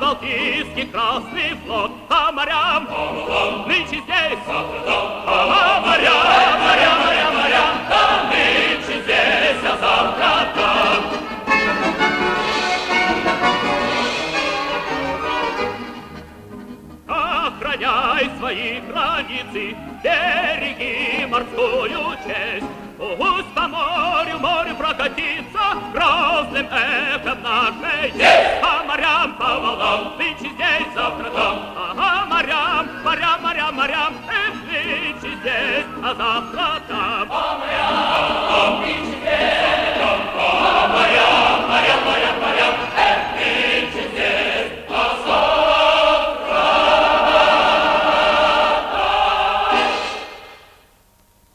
Балтийский Красный флот, по морям, нынче здесь, а моря, да нынче здесь, а завтра там. Охраняй свои границы, береги морскую честь. Пусть по морю прокатиться грозным эхом нашей есть. По морям, по волнам, нынче здесь, завтра там. Ага, морям, нынче здесь, а завтра